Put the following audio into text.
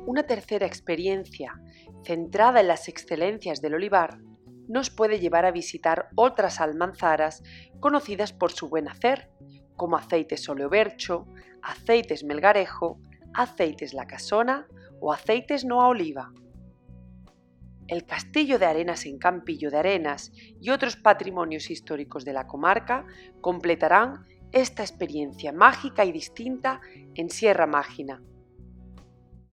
Una tercera experiencia, centrada en las excelencias del olivar, nos puede llevar a visitar otras almanzaras conocidas por su buen hacer, como aceites oleobercho, aceites melgarejo, aceites la casona o aceites noa oliva. El Castillo de Arenas en Campillo de Arenas y otros patrimonios históricos de la comarca completarán esta experiencia mágica y distinta en Sierra Mágina.